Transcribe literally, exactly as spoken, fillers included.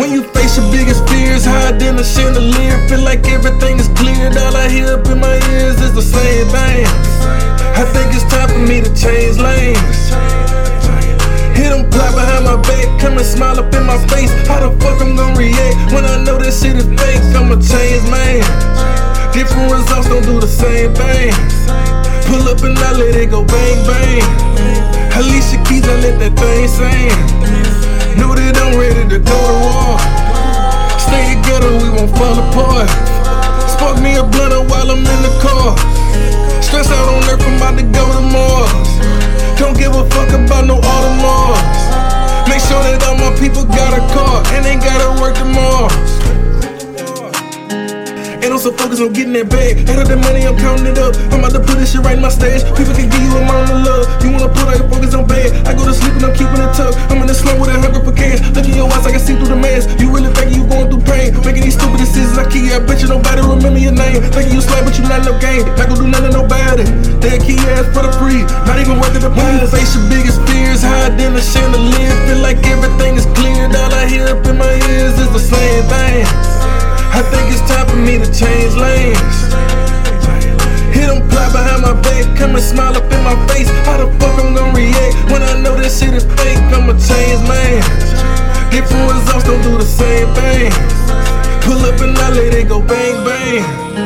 When you face your biggest fears, hide in the chandelier, feel like everything is cleared. All I hear up in my ears is the same thing. I think it's time for me to change lanes. Hit them plot behind my back, come and smile up in my face. How the fuck I'm gonna react when I know this shit is fake? I'm a changed man. Different results don't do the same thing. Pull up and I let it go bang bang. Alicia Keys, I let that thing sing. Know that I'm ready to go to war. Stay together, we won't fall apart. Spark me a blunt while I'm in the car. Stress out on earth, I'm about to go to Mars. Don't give a fuck about no Audemars. Make sure that all my people got a car and ain't gotta work tomorrow. And I'm so focused on getting that bag. Out of the money, I'm counting it up. I'm about to put this shit right in my stash. People can give you a amount of love. You wanna put all your focus on bad. I go to sleep and I'm keeping it tucked. I'm in the slum with a hunger for cash. Look in your eyes, I can see through the mask. You really think you going through pain? Making these stupid decisions I keep. I bet you nobody remember your name. Thinking you slide, but you not no game. Not gon' do nothing nobody. They'll keep your ass for the free. Not even worth it to buy. You face your biggest fears, hide in the chandelier, feel like everything is cleared. All I hear up in my ears is the same thing. I think it's time for me to change lanes. Hit them plot behind my back, come and smile up in my face. How the fuck I'm gonna react when I know this shit is fake? I'm a changed man. Different results don't do the same thing. Pull up and I let it go bang bang.